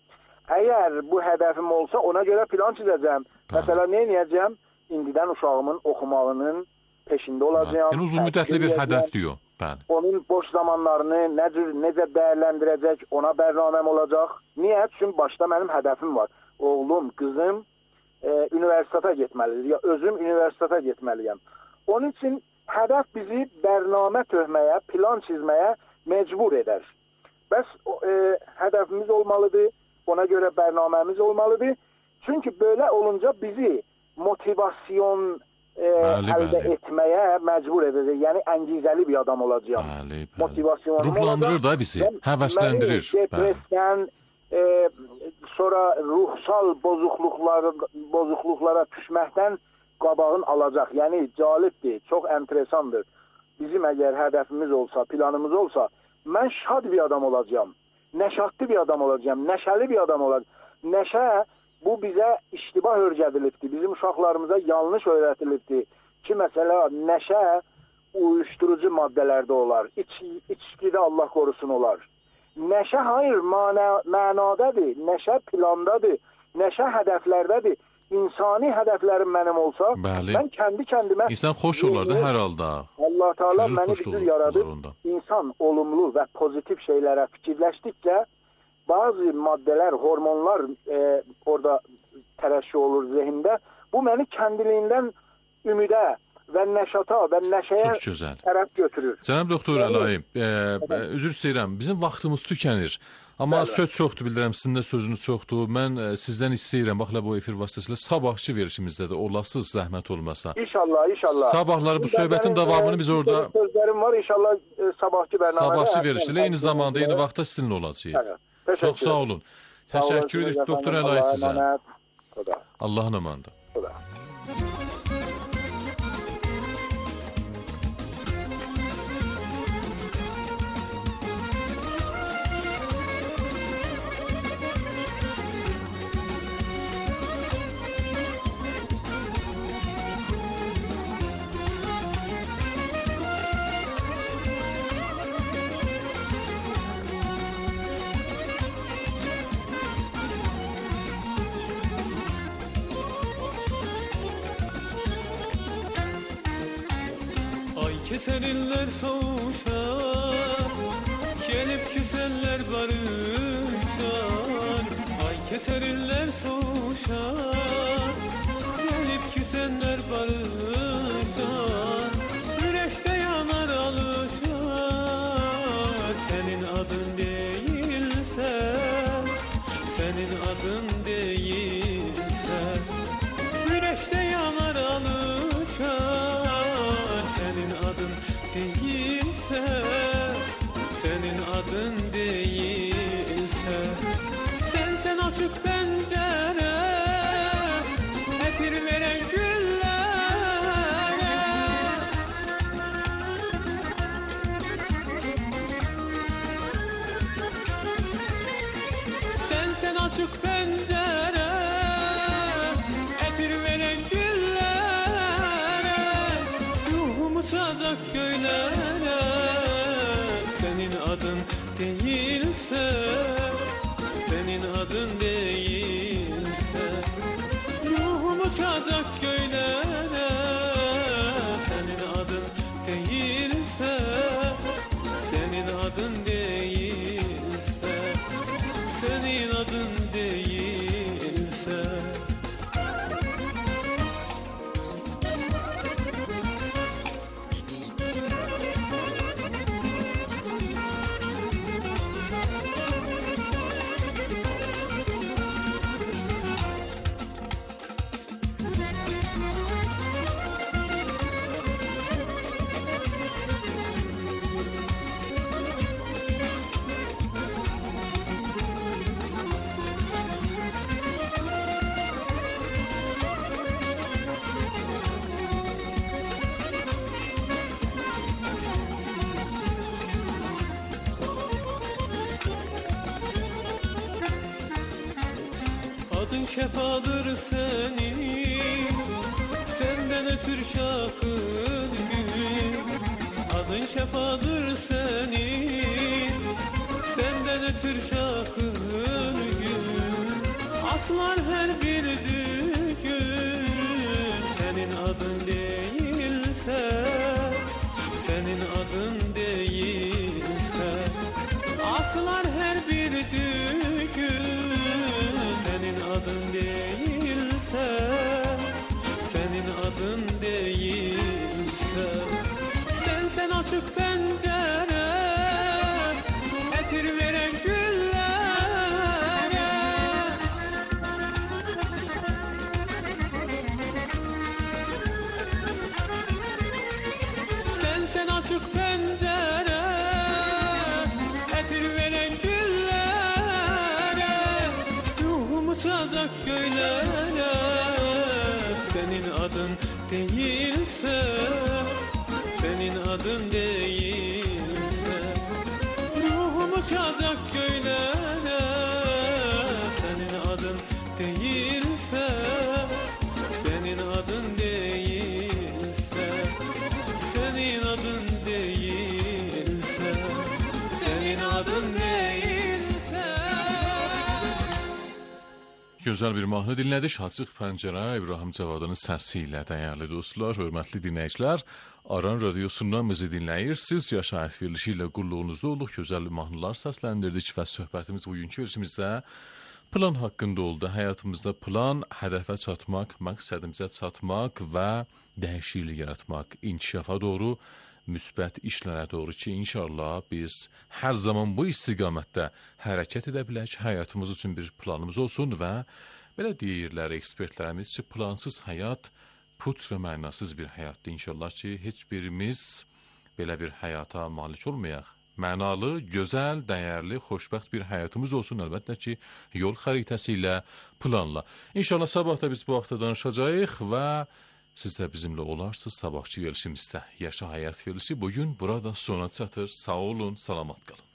Əgər bu hədəfim olsa ona görə plan çizəcəm. Bəli. Məsələn, nə edəcəm? İndidən uşağımın oxumağının peşində olacağam. Yəni uzun müddətli bir təşkil hədəf edəcəm. diyor. Bəli. Onun boş zamanlarını necə, necə dəyərləndirəcək, ona bərnaməm olacaq. Niyə? Çünki başda mənim hədəfim var. Oğlum, qızım e, universiteta getməlidir. Ya özüm universiteta getməliyəm. Onun üçün hədəf bizi bərnamə töhməyə, plan çizməyə mecbur edər. Bəs e, hədəfimiz olmalıdır. Ona görə bərnaməmiz olmalıdır. Çünki belə olunca bizi motivasyon e, Bəli, əldə bəli. etməyə məcbur edəcək. Yəni əngizəli bir adam olacağam. Bəli, bəli. Motivasyonum Ruhlandırır olacaq. da bizi, Və həvəsləndirir. məni Depresdən, e, sonra ruhsal bozuqluqlar, bozuqluqlara düşməkdən qabağın alacaq. Yəni calibdir, çox enteresandır. Bizim əgər hədəfimiz olsa, planımız olsa, mən şad bir adam olacağam. Nəşatlı bir adam olacağam, nəşəli bir adam olacağam. Nəşə bu bizə iştibah öyrədilibdir. Bizim uşaqlarımıza yanlış öyrədilibdir. Ki, məsələ, nəşə uyuşturucu maddələrdə olar. İç, içkidə Allah qorusun olar. Nəşə hayır, mana, mənadadır. Nəşə plandadır. Nəşə hədəflərdədir. İnsani hədəflərim mənim olsa, Bəli. mən kendi kendime... İnsan xoş olar da hər halda. Allah Teala Şöyle məni xoşluq bir olur yaradır. onda. İnsan olumlu və pozitiv şeylərə fikirləşdikcə bazı maddeler, hormonlar e, orada tərəşşi olur zihində. Bu məni kəndiliyindən ümidə və nəşata və nəşəyə Çox gözəl. tərəf götürür. Cənab doktor Əlayev, e, e, üzr istəyirəm, bizim vaxtımız tükənir. Amma Bəli. söz çoxdur, bilirəm, sizin də sözünüz çoxdur. Mən e, sizdən istəyirəm, baxla bu efir vasitəsilə sabahçı verişimizdə də olasınız, zəhmət olmasa. İnşallah, inşallah. Sabahları bu söhbətin davamını biz orada Sözlərim var, inşallah e, sabahki bərnamədə. sabahçı verişlə eyni zamanda eyni vaxtda sizinlə olacağıq. Evet, teşekkür Çox sağ olun. Təşəkkür olun, edirik doktor efendim. Əlayev Allah'a sizə. emanet. Xuda, Allahın amanında. xuda. Ay keseninler soğuşar, gelip güzeller barışar. Ay keseninler soğuşar, gelip güzeller barışar. Güneşte yanar alışar, senin adın değilse, senin adın değilse. Güneşte yanar alışar, senin adın değilse, senin adın değilse. Sen sen açık pencere, etir veren güllere. Sen sen açık pencere, etir veren güllere. Ruhum uçacak göylere, senin adın değilse, senin adın değilse. Ruhum uçacak göylere, senin adın değilse, senin adın değilse, senin adın değilse. Adın şefadır senin, senden ötür şakır gül. Adın şefadır senin, senden ötür şakır gül. Aslar her bir düğün, senin adın değilse, senin adın değilse. Aslar her bir düğün, senin adın değilse, senin adın değilse. Sen sen açık pencere, etir veren güllere. Sen sen açık pencere, etir veren güllere. Ruhum uçacak göylere, senin adın değilse, senin adın değilse. Ruhum uçacak göylere, senin adın değilse, senin adın değilse, senin adın değilse, senin adın değilse. Gözəl bir mahnı dinlədik. Açıq pəncərə İbrahim Cavadının səsi ilə, dəyərli dostlar, hörmətli dinləyicilər. Aran Radyosu'ndan bizi dinləyirsiniz. Yaşayış verilişi ilə qulluğunuzda olduq. Gözəl mahnılar səsləndirdik və söhbətimiz bugünkü verilişimizdə plan haqqında oldu. Həyatımızda plan, hədəfə çatmaq, məqsədimizə çatmaq və dəyişiklik yaratmaq, inkişafa doğru, müsbət işlərə doğru ki, inşallah biz hər zaman bu istiqamətdə hərəkət edə bilək. Həyatımız üçün bir planımız olsun və belə deyirlər ekspertlərimiz ki, plansız həyat puç və mənasız bir həyatdır. İnşallah ki, heç birimiz belə bir həyata malik olmayaq. Mənalı, gözəl, dəyərli, xoşbəxt bir həyatımız olsun. Əlbəttə ki, yol xəritəsi ilə, planla. İnşallah sabah da biz bu haqda danışacağıq və siz də bizimlə olarsınız sabahçı verilişimizdə. Yaşa həyat verilişi bugün burada sona çatır. Sağ olun, salamat qalın.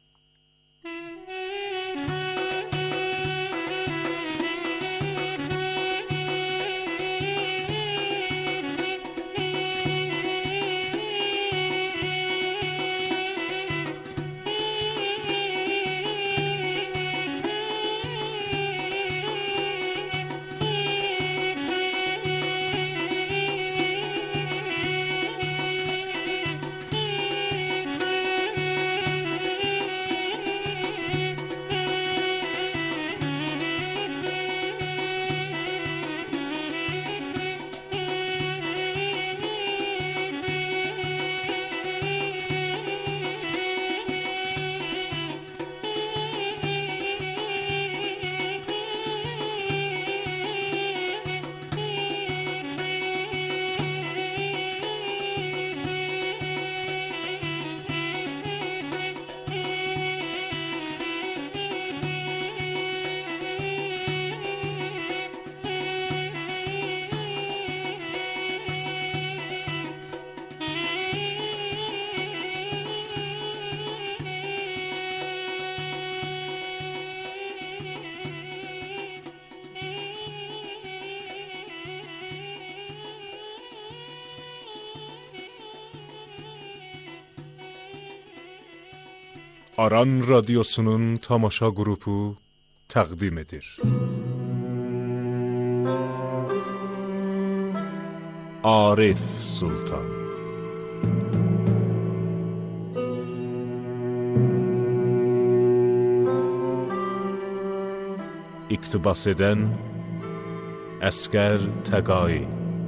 Aran Radyosu'nun tamaşa qrupu təqdim edir. Arif Sultan. İqtibas edən Əskər Təqai.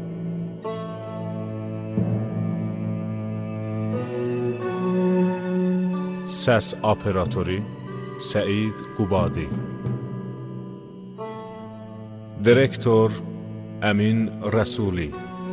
Səs operatoru Səid Qubadi. Direktor Əmin Rəsuli.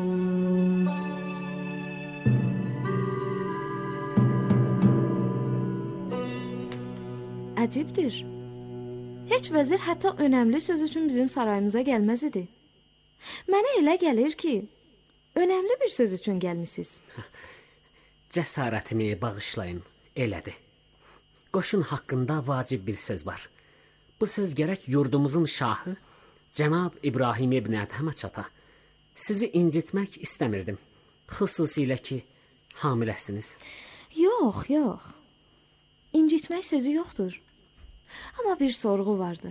Əcibdir. Heç vəzir hətta önəmli söz üçün bizim sarayımıza gəlməz idi. Mənə elə gəlir ki, önəmli bir söz üçün gəlmisiniz. Cəsarətimi bağışlayın, elədi. Qoşun haqqında vacib bir söz var. Bu söz gərək yurdumuzun şahı Cənab İbrahim ibn Ədhəmə çata. Sizi incitmək istəmirdim. Xüsusilə ki, hamiləsiniz. Yox, yox. İncitmək sözü yoxdur. Amma bir sorğu vardır.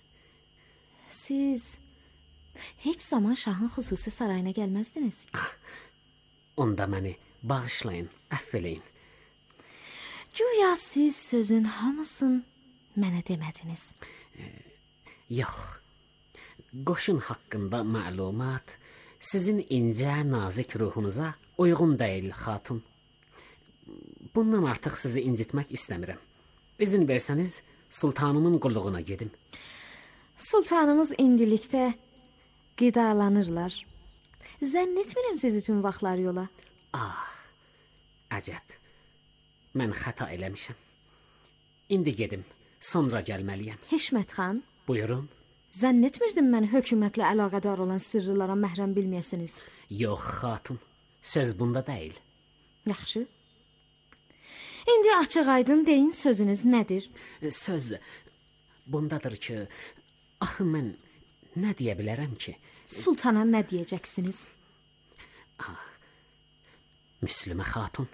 Siz heç zaman şahın xüsusi sarayına gəlməzdiniz. Ah, onda məni bağışlayın, əfv eləyin. Güya siz sözün hamısını mənə demədiniz. E, yox. Qoşun haqqında məlumat sizin incə, nazik ruhunuza uyğun deyil, xatun. Bundan artıq sizi incitmək istəmirəm. İzin versəniz, sultanımın qulluğuna gedim. Sultanımız indilikdə qidalanırlar. Zənn etmirəm siz üçün vaxtlar yola. Ah, əcəb. Mən xəta eləmişəm. İndi gedim, sonra gəlməliyəm. Hişmət xan. Buyurun. Zənn etmirdim mən hökumətlə əlaqədar olan sırrılara məhrəm bilməyəsiniz. Yox, xatun. Söz bunda deyil. Yaxşı. İndi açıq aydın deyin, sözünüz nədir? Söz bundadır ki, axı mən nə deyə bilərəm ki? Sultana nə deyəcəksiniz? Ah, Müslümə xatun.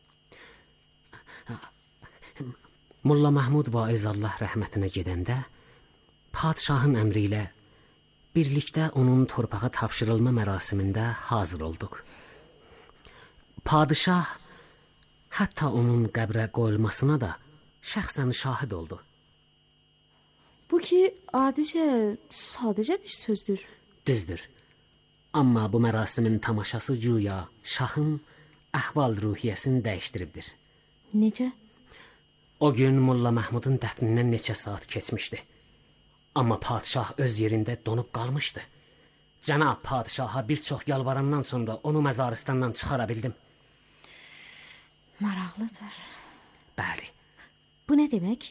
Molla Mahmud Vaiz Allah rəhmətinə gedəndə padşahın əmri ilə birlikdə onun torpağa tapşırılma mərasimində hazır olduq. Padişah hətta onun qəbrə qoyulmasına da şəxsən şahid oldu. Bu ki, adicə, sadəcə bir sözdür. Düzdür. Amma bu mərasimin tamaşası güya şahın əhval-ruhiyyəsini dəyişdiribdir. Necə? O gün Molla Məhmudun dəfnindən neçə saat keçmişdi. Amma padişah öz yerində donub qalmışdı. Cənab padişaha bir çox yalvarandan sonra onu məzaristandan çıxara bildim. Maraqlıdır. Bəli. Bu nə demək?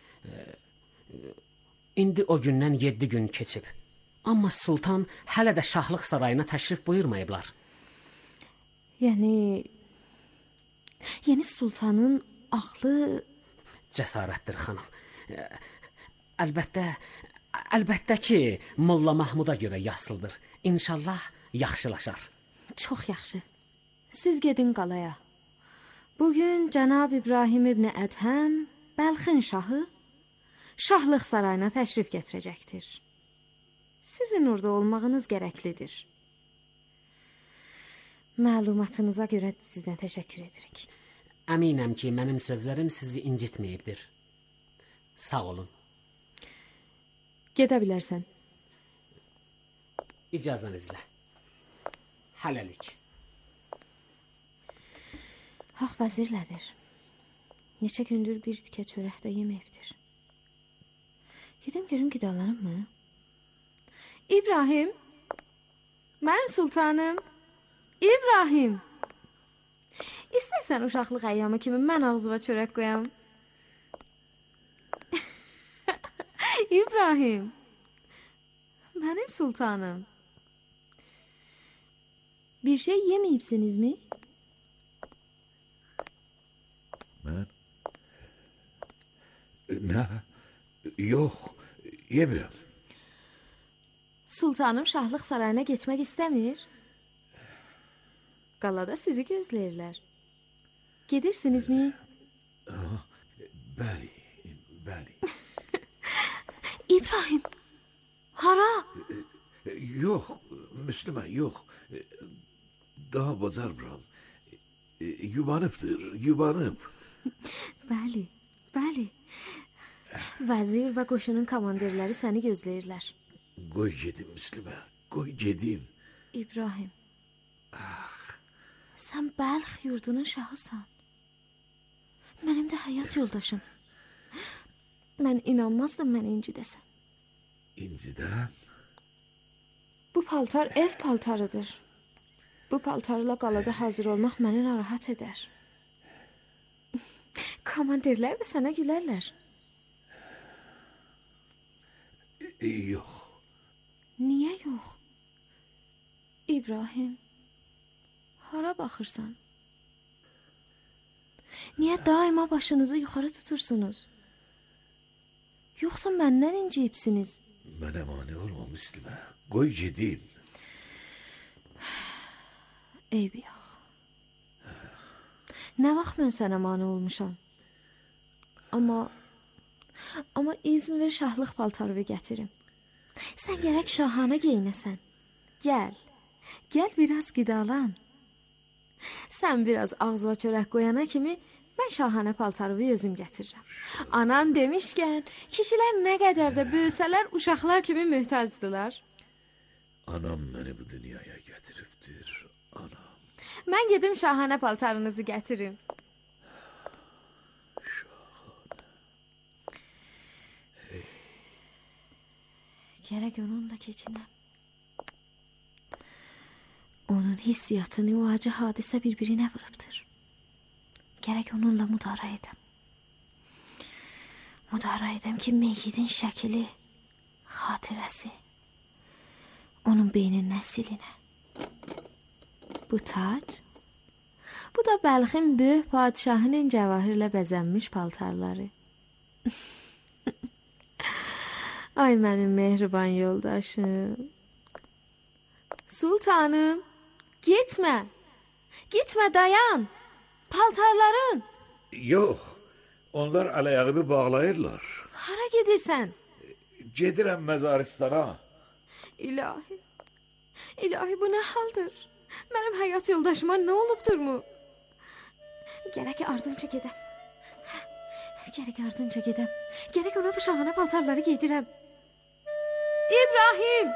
İndi o gündən yeddi gün keçib. Amma sultan hələ də şahlıq sarayına təşrif buyurmayıblar. Yəni... Yəni sultanın ağlı... Cəsarətdir xanım. Əlbəttə, əlbəttə ki, Molla Mahmuda görə yaslıdır. İnşallah yaxşılaşar. Çox yaxşı. Siz gedin qalaya. Bugün Cənab İbrahim ibn Ədhəm, Bəlxin şahı, şahlıq sarayına təşrif gətirəcəkdir. Sizin orada olmağınız gərəklidir. Məlumatınıza görə sizdən təşəkkür edirik. Əminəm ki, mənim sözlərim sizi incitməyibdir. Sağ olun. Gedə bilərsən. İcazənizlə. Hələlik. Haq vəzirlədir. Neçə gündür bir tikə çörək də yeməyibdir. Gedim görüm qidalanım mı? İbrahim! Mənim sultanım! İbrahim! İstərsən uşaqlıq əyyamı kimi mən ağzıma çörək qoyam. İbrahim! Mənim sultanım! Bir şey yeməyibsiniz mi? Mən? Nə? Yox, yemiyorum. Sultanım şahlıq sarayına geçmək istəmir. Qalada sizi gözləyirlər. Gedirsinizmi? Bəli, bəli. İbrahim, hara? Yox, Müslümə, yox. Daha bacarmıram. Yubanıbdır, yubanıb. Bəli, bəli. Vəzir və qoşunun komandirləri səni gözləyirlər. Qoy gedim Müslümə, qoy gedim. İbrahim, sən Bəlx yurdunun şahısan. Mənim də həyat yoldaşım. Mən inanmazdım mənə incidəsən. İncidən? Bu paltar ev paltarıdır. Bu paltarla qalada hazır olmaq məni narahat edər. Komandirlər də sənə gülərlər. Yox. Niyə yox? İbrahim, hara baxırsan? Niyə daima başınızı yuxarı tutursunuz? Yoxsa məndən inciyibsiniz? Mənə mane olma Müslümə, qoy gedim. Eybi yox. Nə vaxt mən sənə mane olmuşam? Amma... Amma izin ver şahlıq paltarı gətirim. Sən gərək şahanə geyinəsən. Gəl, gəl biraz qidalan. Sən biraz ağzıva çörək qoyana kimi mən şahanə paltarı özüm gətirirəm. Anan demişkən, kişilər nə qədər də böyüsələr uşaqlar kimi möhtacdılar. Anam məni bu dünyaya gətiribdir, anam. Mən gedim şahanə paltarınızı gətirim. Gərək onunla keçinəm. Onun hissiyatını o acı hadisə bir-birinə vurubdur. Gərək onunla müdara edəm. Müdara edəm ki, meyyidin şəkili, xatirəsi onun beynindən silinə. Bu tac, bu da Bəlxin böyük padişahının cəvahirlə bəzənmiş paltarları. Ay mənim mehriban yoldaşım. Sultanım, gitmə. Gitmə, dayan. Paltarların. Yox, onlar əl-ayağımı bağlayırlar. Hara gedirsən? Gedirəm məzaristana. İlahi, ilahi bu nə haldır? Mənim həyat yoldaşıma nə olubdur mu? Gərək ardınca gedəm. Gərək ardınca gedəm. Gərək ona bu şahana paltarları giydirəm. İbrahim!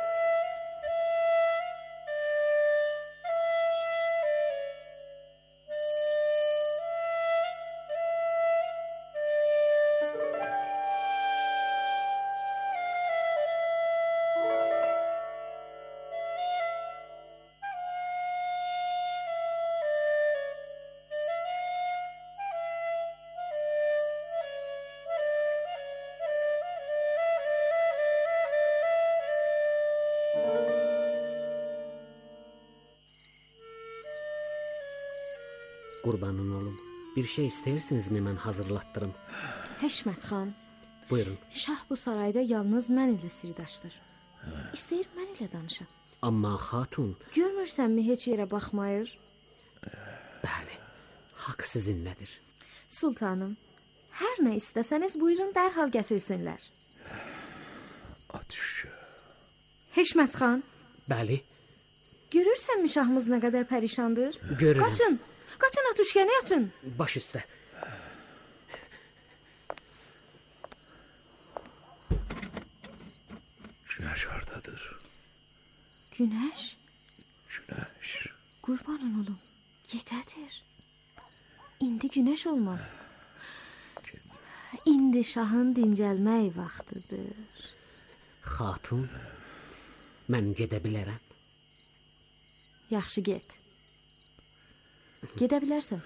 Qurbanın olum. Bir şey istəyirsinizmi mən hazırlatdırım? Həşmət xan. Buyurun. Şah bu sarayda yalnız mən ilə sirdaşdır. İstəyir mən ilə danışam. Amma xatun... Görmürsənmi heç yerə baxmayır? Bəli, haqq sizinlədir. Sultanım, hər nə istəsəniz buyurun dərhal gətirsinlər. Atışa. Həşmət xan. Bəli. Görürsənmi şahımız nə qədər pərişandır? Görürüm. Qaçın. Qaçın atuşkəni açın. Baş üstə. Günəş hardadır? Günəş? Günəş. Qurbanın olum. Gecədir. İndi günəş olmaz. İndi şahın dincəlmək vaxtıdır. Xatun, mən gedə bilərəm. Yaxşı get. Gedə bilərsən.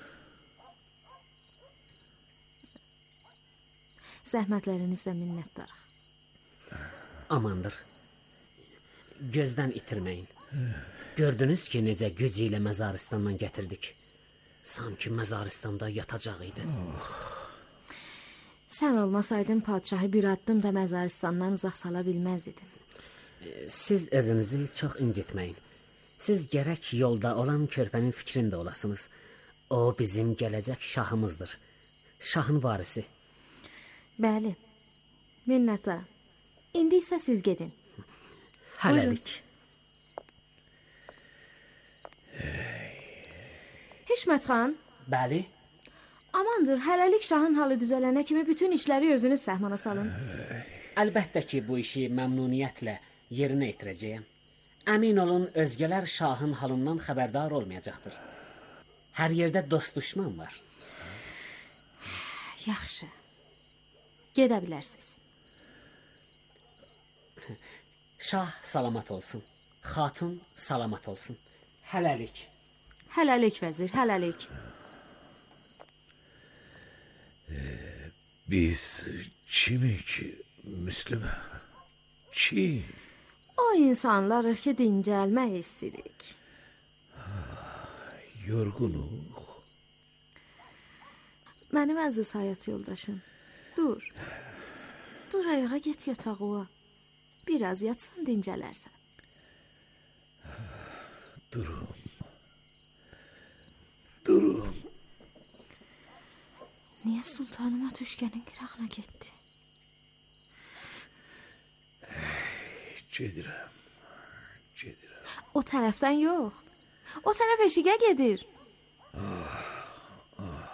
Zəhmətlərinizə minnətdarıq. Amandır. Gözdən itirməyin. Gördünüz ki, necə gücü ilə məzaristandan gətirdik. Sanki məzaristanda yatacaq idi. Oh. Sən olmasaydın padşahı bir addım da məzaristandan uzaq sala bilməz idim. Siz özünüzü çox incitməyin. Siz gərək yolda olan körpənin fikrində olasınız. O bizim gələcək şahımızdır. Şahın varisi. Bəli. Minnətdaram. İndi isə siz gedin. Hələlik. Hişmət xan. Bəli. Amandır, hələlik şahın halı düzələnə kimi bütün işləri özünüz səhmana salın. Əlbəttə ki, bu işi məmnuniyyətlə yerinə yetirəcəyəm. Əmin olun, özgələr şahın halından xəbərdar olmayacaqdır. Hər yerdə dost düşman var. Yaxşı. Gedə bilərsiniz. Şah salamat olsun. Xatun salamat olsun. Hələlik. Hələlik vəzir, hələlik. Ee, biz kimik Müslümə? Kim? O insanlar ki dincəlmək istəyirik. Yorğunuq. Mənim əziz həyat yoldaşım. Dur. Dur ayağa get yatağına. Biraz yatsan dincələrsən. Durum. Durum. Niyə sultanıma düşkənin qırağına getdi? Gedirəm. Gedirəm. O tərəfdən yox. O tərəf eşiqə gedir. Ah, ah.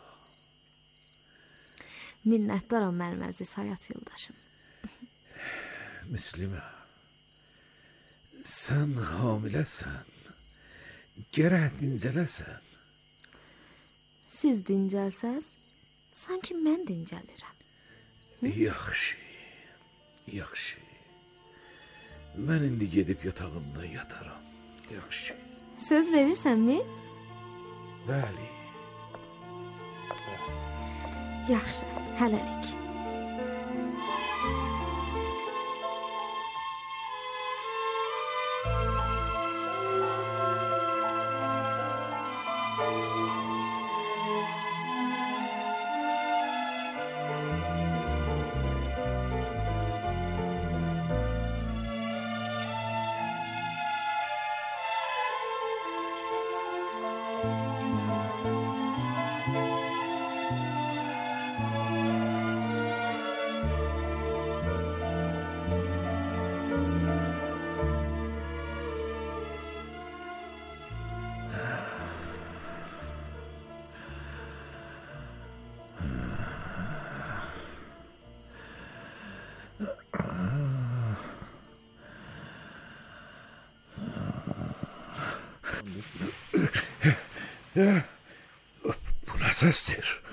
Minnətdaram mənim əziz həyat yoldaşım. Müslümə, sən hamiləsən. Gərək dincələsən. Siz dincəlsəz, sanki mən dincəlirəm. Hı? Yaxşı, yaxşı. Mən indi gedib yatağımda yataram. Yaxşı. Söz verirsənmi? Bəli. Yaxşı, hələlik. Bu nə səsdir?